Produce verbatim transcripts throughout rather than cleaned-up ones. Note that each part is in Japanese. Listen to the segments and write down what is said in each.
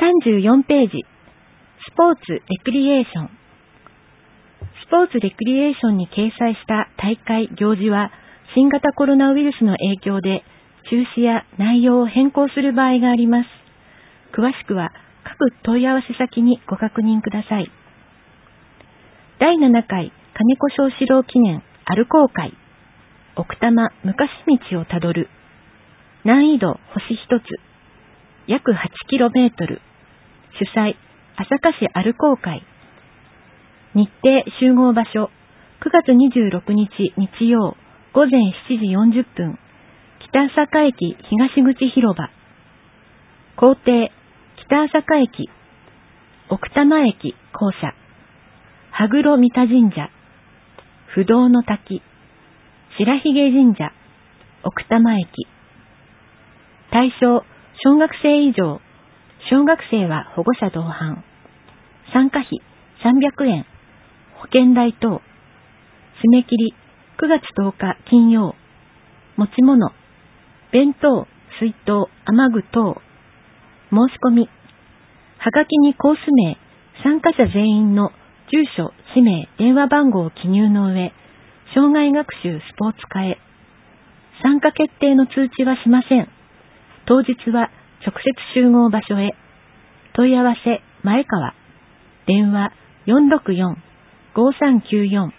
さんじゅうよんページ、スポーツ・レクリエーション。スポーツ・レクリエーションに掲載した大会・行事は、新型コロナウイルスの影響で中止や内容を変更する場合があります。詳しくは各問い合わせ先にご確認ください。だいななかい金子庄四郎記念歩こう会、奥多摩昔道をたどる、難易度星一つ、約 はちキロメートル、主催朝霞市歩こう会。日程集合場所くがつにじゅうろくにち日曜ごぜんしちじよんじゅっぷん、北朝霞駅東口広場。行程北朝霞駅、奥多摩駅校舎、羽黒三田神社、不動の滝、白髭神社、奥多摩駅。対象小学生以上、小学生は保護者同伴。参加費さんびゃくえん、保険代等。締め切りくがつとおか金曜。持ち物弁当、水筒、雨具等。申し込みはがきにコース名、参加者全員の住所、氏名、電話番号を記入の上、障害学習スポーツ科へ。参加決定の通知はしません。当日は直接集合場所へ。問い合わせ前川。電話 よんろくよん ごさんきゅうよん。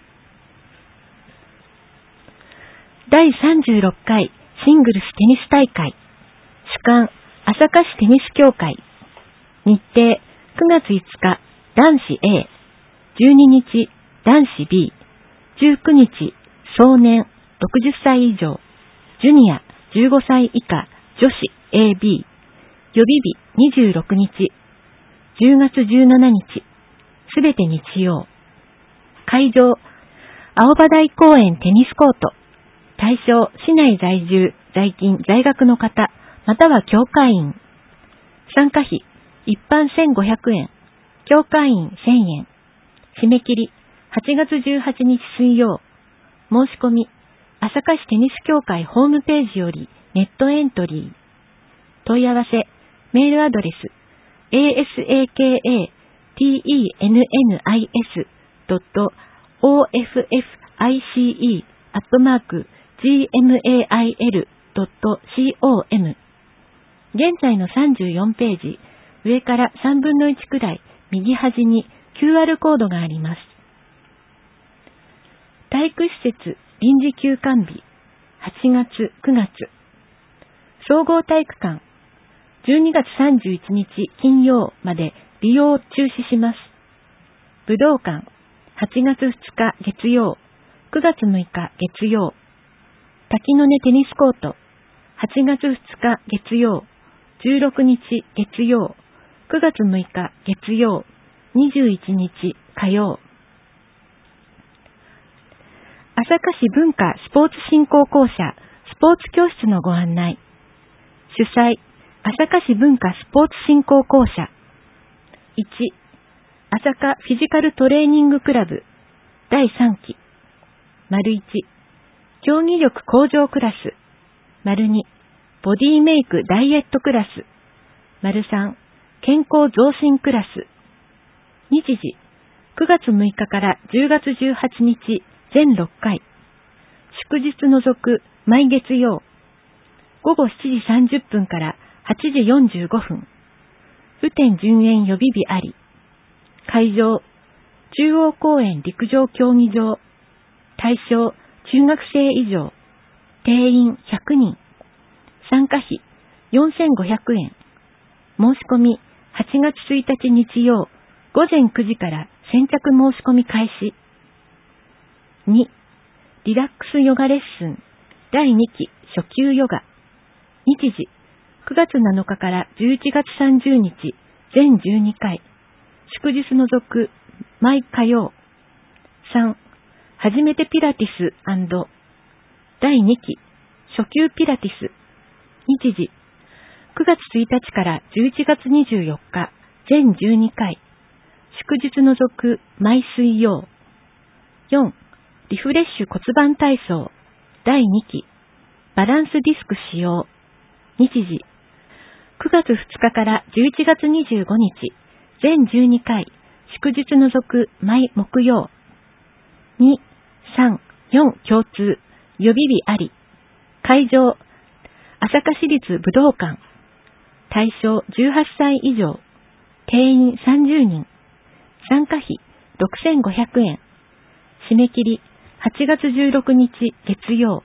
だいさんじゅうろっかいシングルステニス大会。主管朝霞市テニス協会。日程くがついつか男子 A、じゅうににち男子 B、じゅうくにち壮年ろくじゅっさい以上、ジュニアじゅうごさい以下女子 エービー、予備日にじゅうろくにち、じゅうがつじゅうしちにち、すべて日曜。会場青葉台公園テニスコート。対象市内在住、在勤、在学の方、または協会員。参加費一般せんごひゃくえん、協会員せんえん。締め切りはちがつじゅうはちにち水曜。申し込み朝霞市テニス協会ホームページよりネットエントリー。問い合わせメールアドレス エーエスエーケーエーティーイーエヌエヌアイエスドットオーエフエフアイシーイー アットマーク ジーエムエーアイエルドットコム。現在のさんじゅうよんページ、上からさんぶんのいちくらい右端に キューアール コードがあります。体育施設臨時休館日はちがつ、くがつ。総合体育館じゅうにがつさんじゅういちにち金曜まで利用を中止します。武道館はちがつふつか月曜、くがつむいか月曜。滝の根テニスコートはちがつふつか月曜、じゅうろくにち月曜、くがつむいか月曜、にじゅういちにち火曜。朝霞市文化スポーツ振興公社スポーツ教室のご案内。主催朝霞市文化スポーツ振興公社。いち、朝霞フィジカルトレーニングクラブだいさんき。丸いち、競技力向上クラス。丸に、ボディメイクダイエットクラス。丸さん、健康増進クラス。日時、くがつむいかからじゅうがつじゅうはちにち全ろっかい。祝日除く毎月曜。ごごしちじさんじゅっぷんからはちじよんじゅうごふん。雨天順延予備日あり。会場、中央公園陸上競技場。対象、中学生以上。定員ひゃくにん。参加費よんせんごひゃくえん。申し込みはちがつついたち日曜ごぜんくじから先着申し込み開始。に、リラックスヨガレッスンだいにき初級ヨガ。日時、くがつなのかからじゅういちがつさんじゅうにち全じゅうにかい。祝日除く毎火曜。さん、初めてピラティス&だいにき初級ピラティス。日時、くがつついたちからじゅういちがつにじゅうよっか全じゅうにかい。祝日除く毎水曜。よん、リフレッシュ骨盤体操だいにきバランスディスク使用。日時、くくがつふつかからじゅういちがつにじゅうごにち、全じゅうにかい、祝日除く毎木曜。に、さん、よん共通、予備日あり。会場、朝霞市立武道館。対象じゅうはっさい以上。定員さんじゅうにん。参加費ろくせんごひゃくえん。締め切りはちがつじゅうろくにち月曜。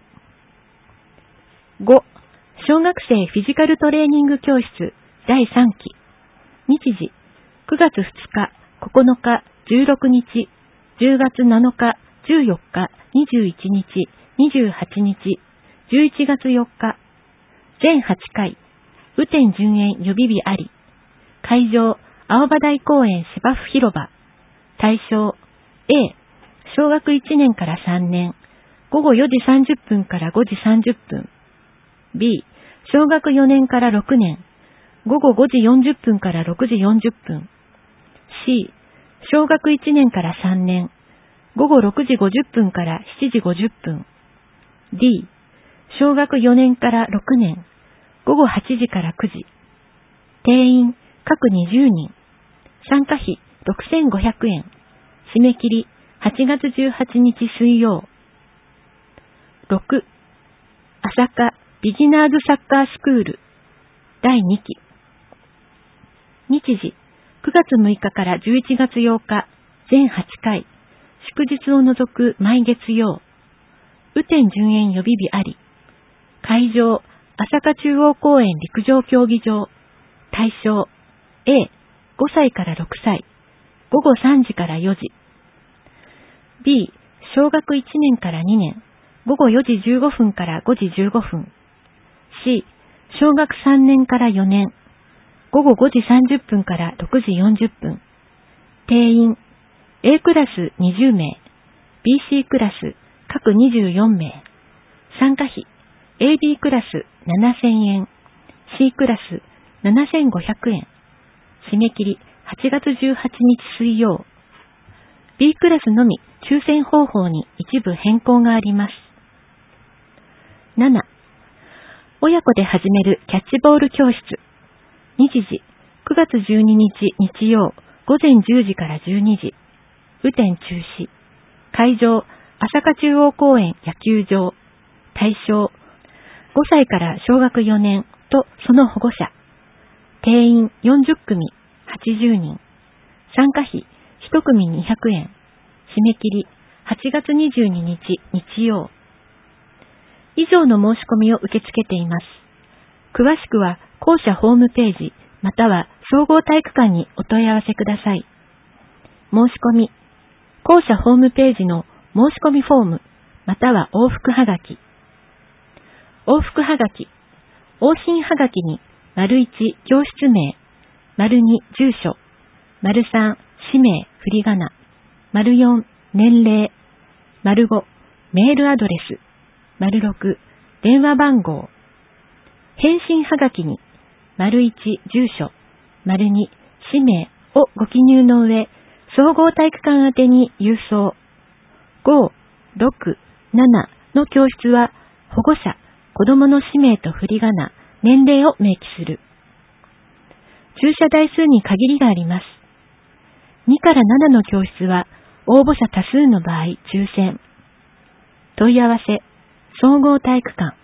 ご. 小学生フィジカルトレーニング教室だいさんき。日時くがつふつか、ここのか、じゅうろくにち、じゅうがつなのか、じゅうよっか、にじゅういちにち、にじゅうはちにち、じゅういちがつよっか。全はちかい。雨天順延予備日あり。会場、青葉台公園芝生広場。対象 A、小学いちねんからさんねん、ごごよじさんじゅっぷんからごじさんじゅっぷん。B、小学よねんからろくねん、ごごごじよんじゅっぷんからろくじよんじゅっぷん。C、小学いちねんからさんねん、ごごろくじごじゅっぷんからしちじごじゅっぷん。D、小学よねんからろくねん、ごごはちじからくじ。定員各にじゅうにん。参加費ろくせんごひゃくえん。締め切りはちがつじゅうはちにち水曜。ろく. 朝霞ビギナーズサッカースクールだいにき。日時くがつむいかからじゅういちがつようか、全はちかい。祝日を除く毎月曜。雨天順延予備日あり。会場朝霞中央公園陸上競技場。対象 A、ごさいからろくさい、ごごさんじからよじ。B、小学いちねんからにねん、ごごよじじゅうごふんからごじじゅうごふん。C、小学さんねんからよねん、ごごごじさんじゅっぷんからろくじよんじゅっぷん。定員 A クラスにじゅうめい、ビーシー クラス各にじゅうよんめい。参加費 エービー クラスななせんえん、C クラスななせんごひゃくえん。締め切りはちがつじゅうはちにち水曜。B クラスのみ抽選方法に一部変更があります。なな. 親子で始めるキャッチボール教室。日時くがつじゅうににち日曜ごぜんじゅうじからじゅうにじ。雨天中止。会場朝霞中央公園野球場。対象ごさいから小学よねんとその保護者。定員よんじゅっくみ、はちじゅうにん。参加費いちくみにひゃくえん。締め切りはちがつにじゅうににち日曜。以上の申し込みを受け付けています。詳しくは校舎ホームページまたは総合体育館にお問い合わせください。申し込み、校舎ホームページの申し込みフォームまたは往復はがき。往復はがき、往診はがきに丸いち教室名、丸に住所、丸さん氏名振り仮名、丸よん年齢、丸ごメールアドレス、丸ろく電話番号。返信はがきに丸いち住所、丸に氏名をご記入の上、総合体育館宛てに郵送。ご、ろく、ななの教室は保護者、子供の氏名と振り仮名、年齢を明記する。駐車台数に限りがあります。にからななの教室は応募者多数の場合抽選。問い合わせ、総合体育館。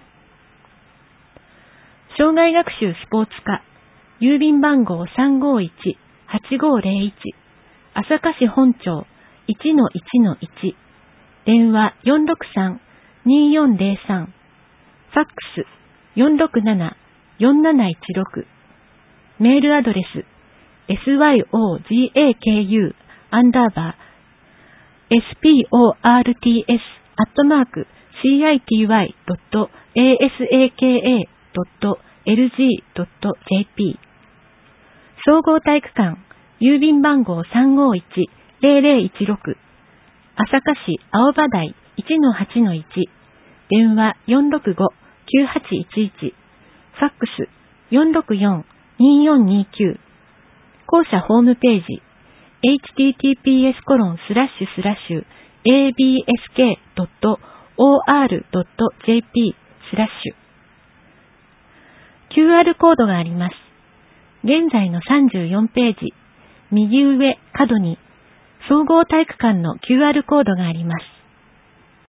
障害学習スポーツ科、郵便番号 さんごいちはちごぜろいち、朝霞市本町 いちのいちのいち、電話 よんろくさんによんぜろさん、ファックス よんろくななよんなないちろく、メールアドレス エスワイオージェーケーユー アンダーバー エスピーオーアールティーエス アットマーク シーアイティーワイ ドット エーエスエーケーエー ドット エルジー ドット ジェーピー。総合体育館、郵便番号 さんごいちぜろぜろいちろく、朝霞市青葉台 いちのはちのいち、電話 よんろくごきゅうはちいちいち、ファックス よんろくよんによんにきゅう、校舎ホームページ エイチティーティーピーエスコロンスラッシュスラッシュエービーエスケードットオーアールドットジェーピースラッシュ。キューアール コードがあります。 現在のさんじゅうよんページ、右上角に総合体育館の キューアール コードがあります。